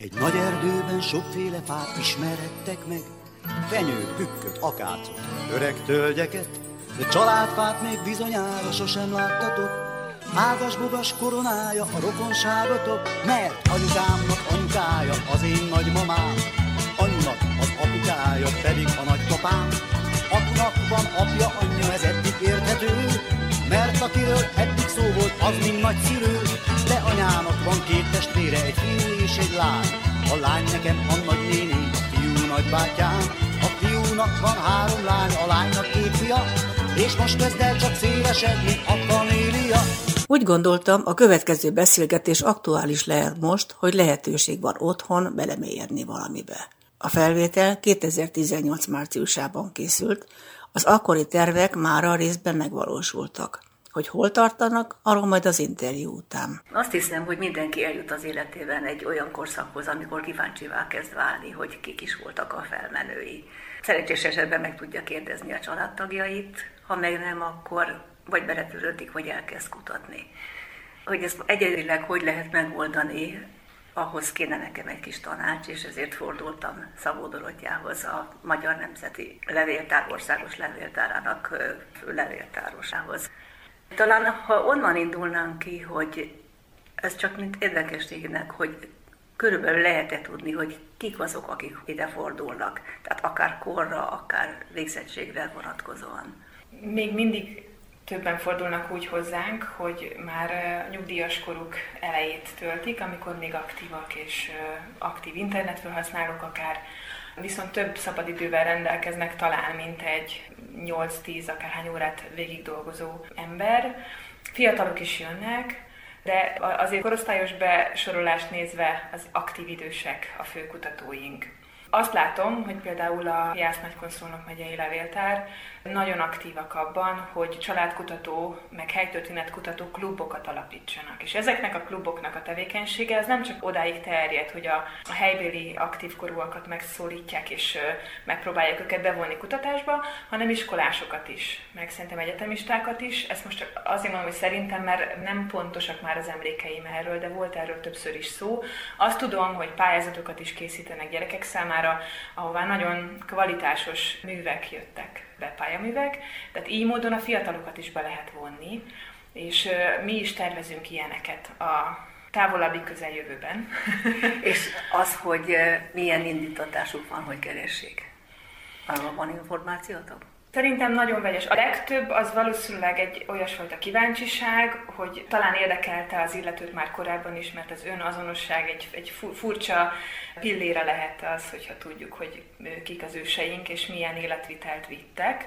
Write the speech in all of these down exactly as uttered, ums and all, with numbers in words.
Egy nagy erdőben sokféle fát ismerhettek meg, fenyőt, bükköt, akácot, öreg tölgyeket, de családfát még bizonyára sosem láttatok. Ágas-bogas koronája a rokonságotok, mert anyukámnak anyukája az én nagymamám, anyunak az apukája pedig a nagypapám. Apunak van apja, anyja, ez eddig érthető, mert akiről eddig szó volt, az mind nagyszülő. De anyának van két testvére, egy fiú és egy lány. A lány nekem a nagynéni, a fiú nagybátyám. A fiúnak van három lány, a lánynak két fia, és most kezd el csak szélesedni a família. Úgy gondoltam, a következő beszélgetés aktuális lehet most, hogy lehetőség van otthon belemélyedni valamibe. A felvétel kétezer-tizennyolc márciusában készült, az akkori tervek mára részben megvalósultak. Hogy hol tartanak, arról majd az interjú után. Azt hiszem, hogy mindenki eljut az életében egy olyan korszakhoz, amikor kíváncsivá kezd válni, hogy kik is voltak a felmenői. Szerencsés esetben meg tudja kérdezni a családtagjait, ha meg nem, akkor vagy beletörődik, vagy elkezd kutatni. Hogy ezt egyedileg hogy lehet megoldani, ahhoz kéne nekem egy kis tanács, és ezért fordultam Szabó Dorottyához, a Magyar Nemzeti Levéltár országos levéltárának fő levéltárosához. Talán, ha onnan indulnánk ki, hogy ez csak mint érdekességnek, hogy körülbelül lehet-e tudni, hogy kik azok, akik ide fordulnak, tehát akár korra, akár végzettségre vonatkozóan. Még mindig többen fordulnak úgy hozzánk, hogy már nyugdíjas koruk elejét töltik, amikor még aktívak és aktív internetfelhasználók akár, viszont több szabadidővel rendelkeznek talán, mint egy nyolc-tíz akárhány órát végig dolgozó ember. Fiatalok is jönnek, de azért korosztályos besorolást nézve az aktív idősek a fő kutatóink. Azt látom, hogy például a Jász-Nagykun-Szolnok megyei levéltár nagyon aktívak abban, hogy családkutató, meg helytörténetkutató klubokat alapítsanak. És ezeknek a kluboknak a tevékenysége az nem csak odáig terjed, hogy a, a helybéli aktív korúakat megszólítják és ö, megpróbálják őket bevonni kutatásba, hanem iskolásokat is, meg szerintem egyetemistákat is. Ezt most csak azért mondom, hogy szerintem, mert nem pontosak már az emlékeim erről, de volt erről többször is szó. Azt tudom, hogy pályázatokat is készítenek gyerekek számára, ahová nagyon kvalitásos művek jöttek be, pályaművek, tehát így módon a fiatalokat is be lehet vonni, és uh, mi is tervezünk ilyeneket a távolabbi közeljövőben. És az, hogy uh, milyen indítatásuk van, hogy keressék? Arról van információtok? Szerintem nagyon vegyes. A legtöbb az valószínűleg egy olyasfajta kíváncsiság, hogy talán érdekelte az illetőt már korábban is, mert az önazonosság egy, egy furcsa pillére lehet az, hogyha tudjuk, hogy kik az őseink és milyen életvitelt vittek.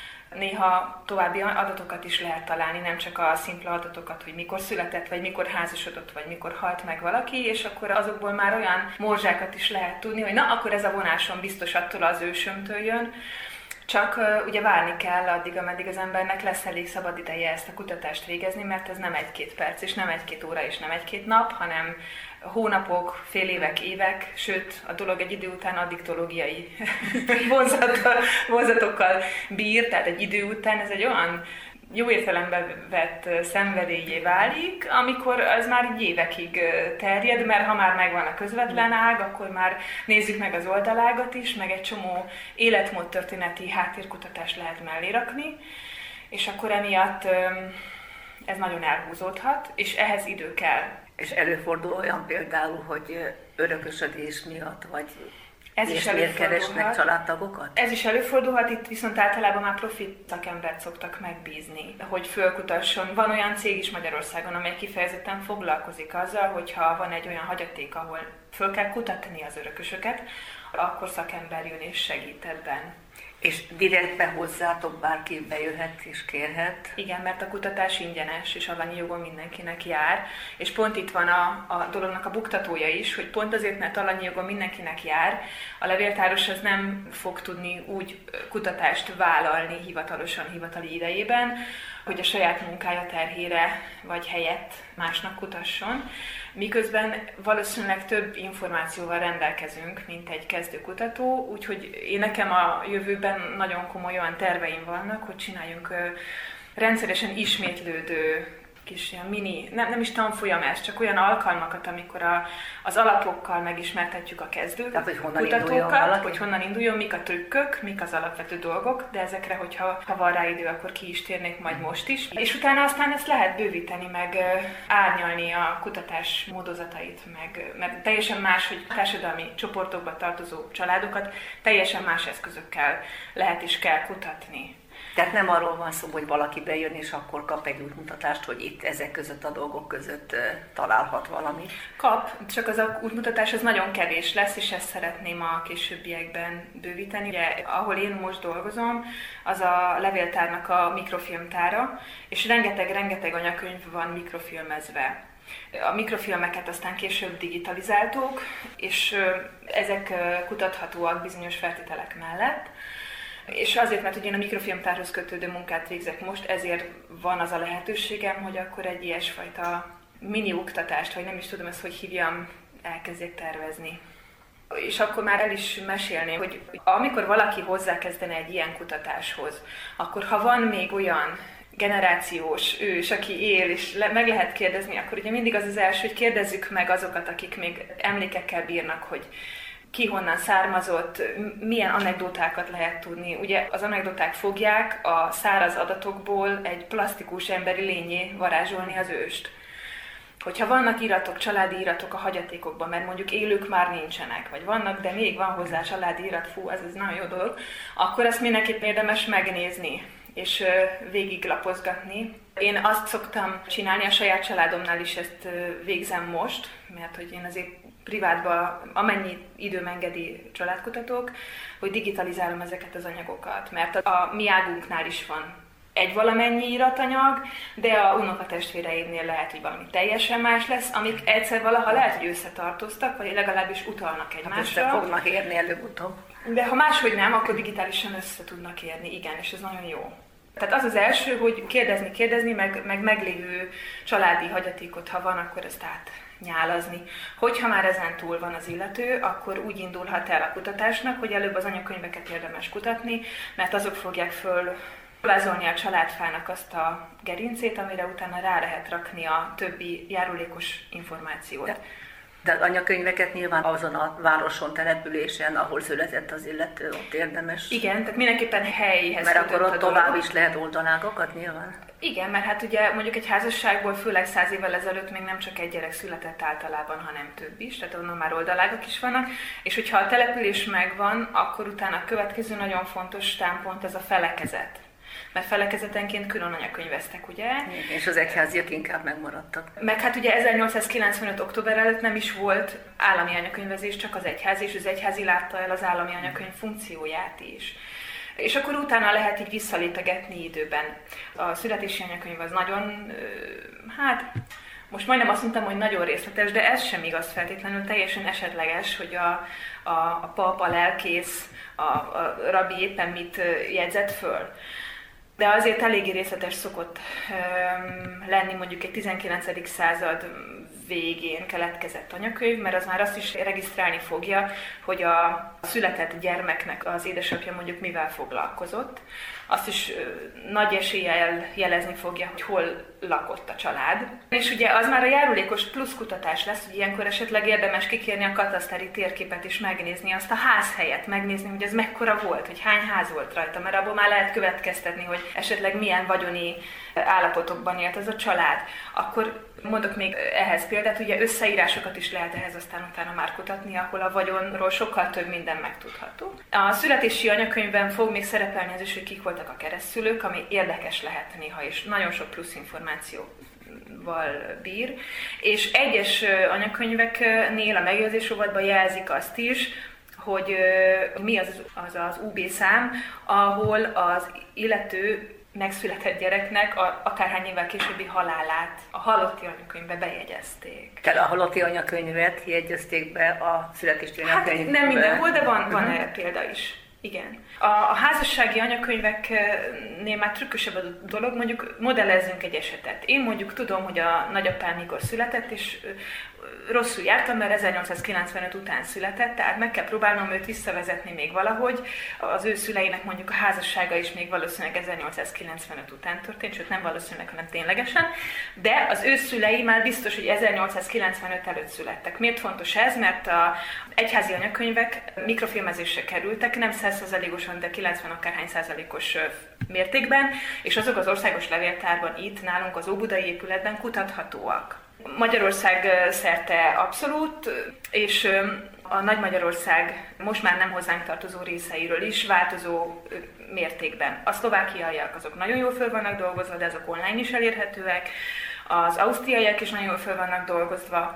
Néha további adatokat is lehet találni, nem csak a szimpla adatokat, hogy mikor született, vagy mikor házasodott, vagy mikor halt meg valaki, és akkor azokból már olyan morzsákat is lehet tudni, hogy na, akkor ez a vonásom biztos attól az ősömtől jön. Csak uh, ugye várni kell addig, ameddig az embernek lesz elég szabad ideje ezt a kutatást végezni, mert ez nem egy-két perc, és nem egy-két óra, és nem egy-két nap, hanem hónapok, fél évek, évek, sőt, a dolog egy idő után addiktológiai vonzatokkal bír, tehát egy idő után ez egy olyan jó értelemben vett szenvedélyé válik, amikor az már így évekig terjed, mert ha már megvan a közvetlen ág, akkor már nézzük meg az oldalágat is, meg egy csomó életmódtörténeti háttérkutatást lehet mellé rakni, és akkor emiatt ez nagyon elhúzódhat, és ehhez idő kell. És előfordul olyan például, hogy örökösödés miatt, vagy Ez is keresnek családtagokat? Ez is előfordulhat, itt viszont általában már profi szakembert szoktak megbízni, hogy fölkutasson. Van olyan cég is Magyarországon, amely kifejezetten foglalkozik azzal, hogyha van egy olyan hagyaték, ahol föl kell kutatni az örökösöket, akkor szakember jön és segít ebben. És direktbe hozzátok bárki bejöhet és kérhet? Igen, mert a kutatás ingyenes, és alanyi jogon mindenkinek jár. És pont itt van a, a dolognak a buktatója is, hogy pont azért, mert alanyi jogon mindenkinek jár, a levéltáros az nem fog tudni úgy kutatást vállalni hivatalosan, hivatali idejében, hogy a saját munkája terhére vagy helyett másnak kutasson. Miközben valószínűleg több információval rendelkezünk, mint egy kezdőkutató, úgyhogy én nekem a jövőben nagyon komoly olyan terveim vannak, hogy csináljunk rendszeresen ismétlődő kis ilyen mini, nem, nem is tanfolyam ez, csak olyan alkalmakat, amikor a, az alapokkal megismertetjük a kezdő Tehát, hogy honnan kutatókat, hogy honnan induljon, mik a trükkök, mik az alapvető dolgok, de ezekre, hogyha ha van rá idő, akkor ki is térnék majd most is. És utána aztán ezt lehet bővíteni, meg árnyalni a kutatás módozatait, meg, mert teljesen más, hogy társadalmi csoportokba tartozó családokat teljesen más eszközökkel lehet és kell kutatni. Tehát nem arról van szó, hogy valaki bejön és akkor kap egy útmutatást, hogy itt ezek között a dolgok között találhat valamit. Kap, csak az a útmutatás az nagyon kevés lesz, és ezt szeretném a későbbiekben bővíteni. Ugye, ahol én most dolgozom, az a levéltárnak a mikrofilmtára, és rengeteg-rengeteg anyakönyv van mikrofilmezve. A mikrofilmeket aztán később digitalizáltuk, és ezek kutathatóak bizonyos feltételek mellett. És azért, mert ugye én a mikrofilmtárhoz kötődő munkát végzek most, ezért van az a lehetőségem, hogy akkor egy ilyesfajta mini oktatást, vagy nem is tudom ezt, hogy hívjam, elkezdjek tervezni. És akkor már el is mesélném, hogy amikor valaki hozzákezdene egy ilyen kutatáshoz, akkor ha van még olyan generációs ős, aki él, és le, meg lehet kérdezni, akkor ugye mindig az az első, hogy kérdezzük meg azokat, akik még emlékekkel bírnak, hogy ki honnan származott, milyen anekdotákat lehet tudni. Ugye az anekdoták fogják a száraz adatokból egy plastikus emberi lényé varázsolni az őst. Hogyha vannak iratok, családi iratok a hagyatékokban, mert mondjuk élők már nincsenek, vagy vannak, de még van hozzá családi irat, fú, ez, ez nagyon jó dolog, akkor ezt mindenképp érdemes megnézni és végiglapozgatni. Én azt szoktam csinálni, a saját családomnál is ezt végzem most, mert hogy én azért privátban, amennyi időm engedi családkutatók, hogy digitalizálom ezeket az anyagokat, mert a, a mi águnknál is van egy valamennyi iratanyag, de a unokatestvéreimnél lehet, hogy valami teljesen más lesz, amik egyszer valaha lehet, hogy összetartoztak, vagy legalábbis utalnak egymásra. Hát össze fognak érni előbb-utóbb. De ha máshogy nem, akkor digitálisan össze tudnak érni, igen, és ez nagyon jó. Tehát az az első, hogy kérdezni, kérdezni, meg, meg meglévő családi hagyatékot, ha van, akkor ezt átnyálazni. Hogyha már ezen túl van az illető, akkor úgy indulhat el a kutatásnak, hogy előbb az anyakönyveket érdemes kutatni, mert azok fogják föl vázolni a családfának azt a gerincét, amire utána rá lehet rakni a többi járulékos információt. De, de az anyakönyveket nyilván azon a városon, településen, ahol született az illető, ott érdemes. Igen, tehát mindenképpen helyhez. Mert akkor ott tovább is lehet oldalágokat nyilván. Igen, mert hát ugye mondjuk egy házasságból, főleg száz évvel ezelőtt még nem csak egy gyerek született általában, hanem több is, tehát onnan már oldalágok is vannak, és hogyha a település megvan, akkor utána a következő nagyon fontos támpont ez a felekezet. Mert felekezetenként külön anyakönyveztek, ugye? És az egyháziak inkább megmaradtak. Meg hát ugye ezernyolcszázkilencvenöt október előtt nem is volt állami anyakönyvezés, csak az egyházi, és az egyházi látta el az állami anyakönyv funkcióját is. És akkor utána lehet így visszalépegetni időben. A születési anyakönyv az nagyon, hát most majdnem azt mondtam, hogy nagyon részletes, de ez sem igaz feltétlenül, teljesen esetleges, hogy a, a, a pap, a lelkész, a, a rabbi éppen mit jegyzett föl. De azért eléggé részletes szokott um, lenni mondjuk egy tizenkilencedik század végén keletkezett anyakönyv, mert az már azt is regisztrálni fogja, hogy a született gyermeknek az édesapja mondjuk mivel foglalkozott. Azt is uh, nagy eséllyel jelezni fogja, hogy hol lakott a család. És ugye az már a járulékos plusz kutatás lesz, hogy ilyenkor esetleg érdemes kikérni a kataszteri térképet és megnézni azt a házhelyet, megnézni, hogy ez mekkora volt, hogy hány ház volt rajta, mert abból már lehet következtetni, hogy esetleg milyen vagyoni állapotokban élt ez a család. Akkor mondok még ehhez példát, ugye összeírásokat is lehet ehhez aztán utána már kutatni, ahol a vagyonról sokkal több minden megtudható. A születési anyakönyvben fog még szerepelni az is, hogy kik voltak a keresztszülők, ami érdekes lehet néha, és nagyon sok plusz információval bír. És egyes anyakönyveknél a megjegyzés rovatban jelzik azt is, hogy mi az az, az u bé szám, ahol az illető megszületett gyereknek a, akárhány évvel későbbi halálát a halotti anyakönyvbe bejegyezték. Tehát a halotti anyakönyvet jegyezték be a születési anyakönyvbe? Hát nem mindenhol, de van, van uh-huh. erre példa is. Igen. A, a házassági anyakönyveknél már trükkösebb a dolog, mondjuk modellezzünk egy esetet. Én mondjuk tudom, hogy a nagyapám mikor született, és rosszul jártam, mert ezernyolcszázkilencvenöt után született, tehát meg kell próbálnom őt visszavezetni még valahogy. Az ő szüleinek mondjuk a házassága is még valószínűleg ezernyolcszázkilencvenöt után történt, sőt nem valószínűleg, hanem ténylegesen, de az ő szülei már biztos, hogy ezernyolcszázkilencvenöt előtt születtek. Miért fontos ez? Mert az egyházi anyakönyvek mikrofilmezésre kerültek, nem száz százalékosan, de kilencven akárhány százalékos mértékben, és azok az országos levéltárban itt nálunk az óbudai épületben kutathatóak. Magyarország szerte abszolút, és a Nagy Magyarország most már nem hozzánk tartozó részeiről is változó mértékben. A szlovákiaiak azok nagyon jól föl vannak dolgozva, de azok online is elérhetőek, az ausztriaiak is nagyon jól föl vannak dolgozva.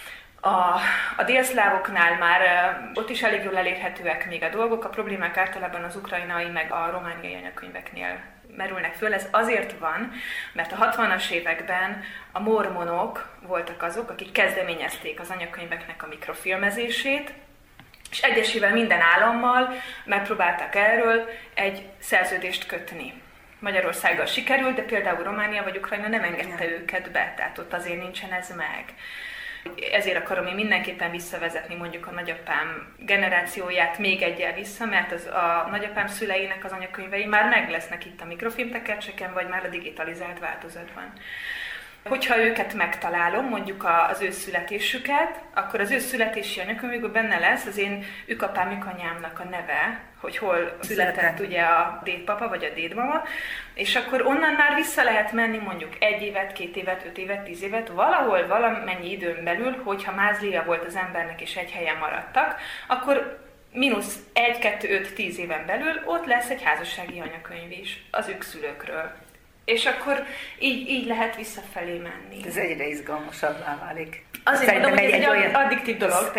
A, a délszlávoknál már ott is elég jól elérhetőek még a dolgok, a problémák általában az ukrajnai meg a romániai anyakönyveknél merülnek föl. Ez azért van, mert a hatvanas években a mormonok voltak azok, akik kezdeményezték az anyakönyveknek a mikrofilmezését, és egyesével minden állammal megpróbáltak erről egy szerződést kötni. Magyarországgal sikerült, de például Románia vagy Ukrajna nem engedte őket be, tehát ott azért nincsen ez meg. Ezért akarom én mindenképpen visszavezetni mondjuk a nagyapám generációját még egyel vissza, mert az a nagyapám szüleinek az anyakönyvei már meg lesznek itt a mikrofilmtekercseken, vagy már a digitalizált változatban. Hogyha őket megtalálom, mondjuk az ő születésüket, akkor az ő születési anyakönyvükben benne lesz az én ükapám, ükanyámnak a neve, hogy hol született ugye a dédpapa vagy a dédmama, és akkor onnan már vissza lehet menni mondjuk egy évet, két évet, öt évet, tíz évet, valahol valamennyi időn belül, hogyha mázlia volt az embernek és egy helyen maradtak, akkor mínusz egy, kettő, öt, tíz éven belül ott lesz egy házassági anyakönyv is az ők szülőkről. És akkor így, így lehet visszafelé menni. Ez egyre izgalmasabbá válik. Azért mondom, hogy ez egy olyan addiktív dolog.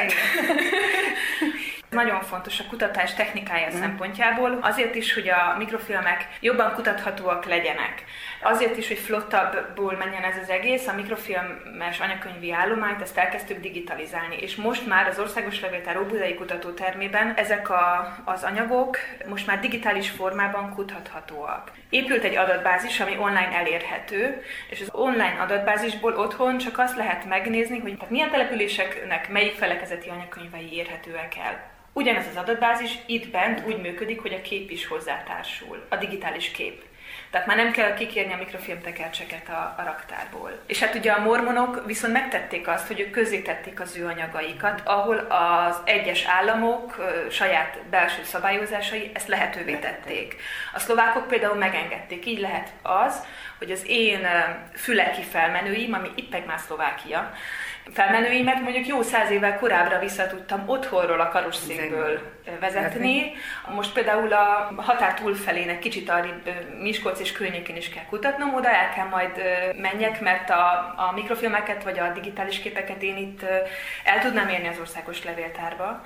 Nagyon fontos a kutatás technikája mm. szempontjából, azért is, hogy a mikrofilmek jobban kutathatóak legyenek. Azért is, hogy flottabbul menjen ez az egész, a mikrofilmes anyakönyvi állományt, ezt elkezdtük digitalizálni, és most már az Országos Levéltár Óbudai Kutatótermében ezek a, az anyagok most már digitális formában kutathatóak. Épült egy adatbázis, ami online elérhető, és az online adatbázisból otthon csak azt lehet megnézni, hogy tehát milyen településeknek melyik felekezeti anyakönyvei érhetőek el. Ugyanez az adatbázis itt bent úgy működik, hogy a kép is hozzátársul, a digitális kép. Tehát már nem kell kikérni a mikrofilmtekercseket a, a raktárból. És hát ugye a mormonok viszont megtették azt, hogy ők közzétették az ő anyagaikat, ahol az egyes államok ö, saját belső szabályozásai ezt lehetővé tették. A szlovákok például megengedték, így lehet az, hogy az én füleki felmenőim, ami éppen már Szlovákia, felmenőimet mondjuk jó száz évvel korábbra vissza tudtam otthonról a karosszékből vezetni. Most például a határ túlfelének kicsit arrébb Miskolc és környékén is kell kutatnom, oda el kell majd menjek, mert a, a mikrofilmeket vagy a digitális képeket én itt el tudnám érni az Országos Levéltárba.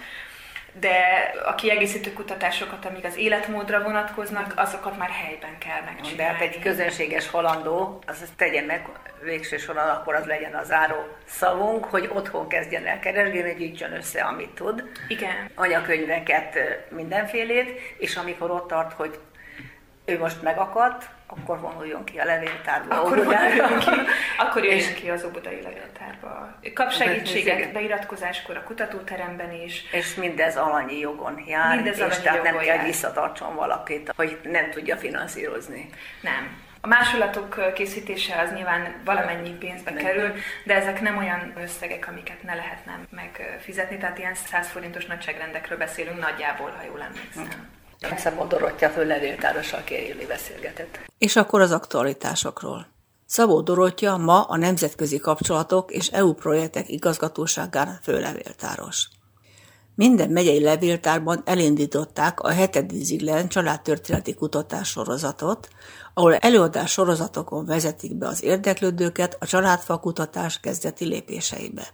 De a kiegészítő kutatásokat, amik az életmódra vonatkoznak, azokat már helyben kell megcsinálni. De hát egy közönséges halandó, az ezt tegye meg végső soron, akkor az legyen a záró szavunk, hogy otthon kezdjen el keresgélni, gyűjtsön össze, amit tud. Igen. Anyakönyveket, mindenfélét, és amikor ott tart, hogy ő most megakadt, akkor vonuljon ki a levéltárba. Akkor vonuljon ki, akkor jöjjön ki az óbudai levéltárba. Kap segítséget beiratkozáskor a kutatóteremben is. És mindez alanyi jogon jár, mindez és tehát nem kell jár. visszatartson valakit, hogy nem tudja finanszírozni. Nem. A másolatok készítése az nyilván valamennyi pénzbe nem. kerül, de ezek nem olyan összegek, amiket ne lehetne megfizetni, tehát ilyen száz forintos nagyságrendekről beszélünk nagyjából, ha jól emlékszem. Szabó Dorottya főlevéltárossal Kérjéli beszélgetett. És akkor az aktualitásokról. Szabó Dorottya ma a Nemzetközi Kapcsolatok és é u Projektek Igazgatóságán főlevéltáros. Minden megyei levéltárban elindították a hetedik Ziglen családtörténeti kutatás sorozatot, ahol előadás sorozatokon vezetik be az érdeklődőket a családfa kutatás kezdeti lépéseibe.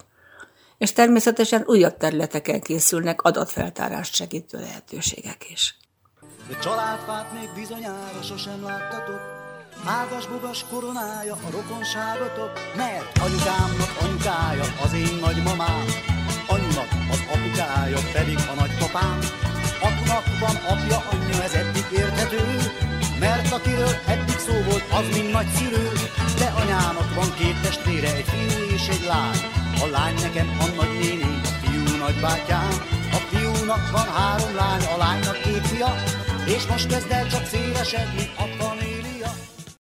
És természetesen újabb területeken készülnek adatfeltárást segítő lehetőségek is. De családfát még bizonyára sosem láttatok, ágas-bogas koronája a rokonságotok, mert anyukámnak anyukája az én nagymamám, anyunak az apukája pedig a nagypapám. Apunak van apja, anyja, ez eddig érthető, mert akiről eddig szó volt, az mind nagyszülő, de anyának van két testvére, egy fiú és egy lány. A lány nekem a nagynéném, a fiú nagybátyám. A fiúnak van három lány, a lánynak két fia, és most kezd el csak szélesedni a fané.